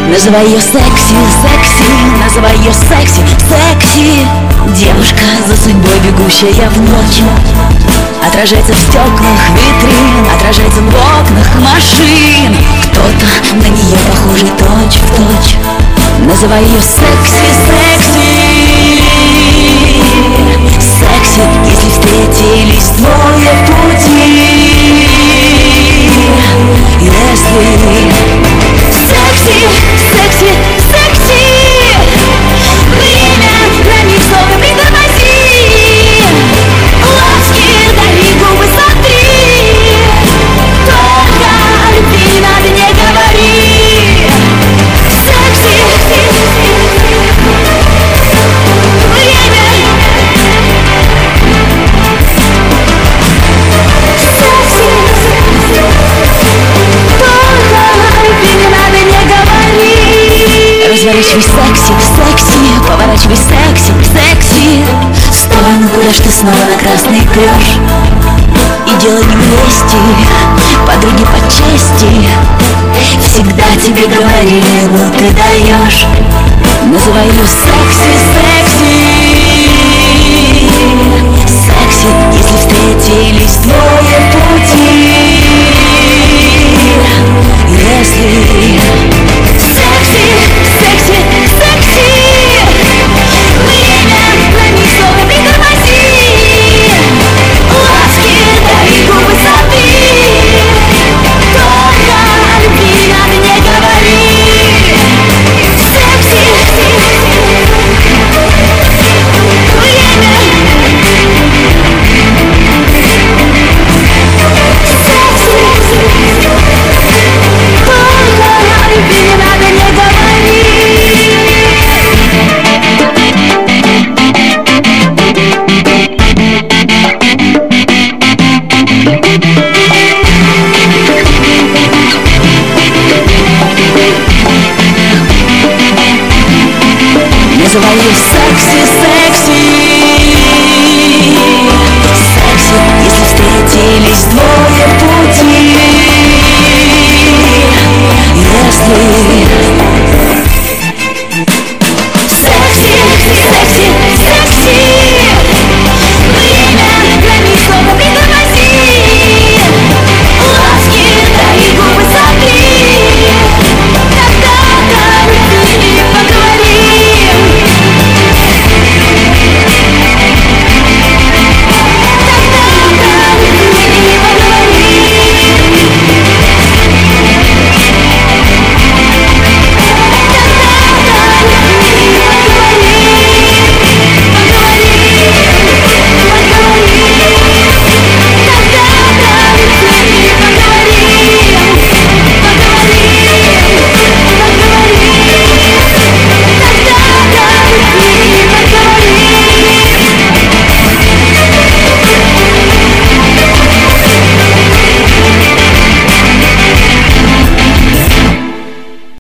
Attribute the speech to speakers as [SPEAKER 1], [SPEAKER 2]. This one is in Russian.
[SPEAKER 1] Называй ее секси, секси, называй ее секси, секси. Девушка за судьбой бегущая в ночь, отражается в стеклах витрин, отражается в окнах машин. Кто-то на нее похожий точь в точь. Называй ее секси, секси. Секси, если встретились двое в пути. Если секси, секси, секси. Время хранит слово, притормози. Ласки, дари, губы, смотри. Только о любви надо не говори. Секси, время. Разворачивай секси, секси, поворачивай секси, секси. Стой, ну куда ж ты снова на красный прешь? И дело не в лести, подруги по чести. Всегда тебе говорили, ну ты даешь. Называй ее секси,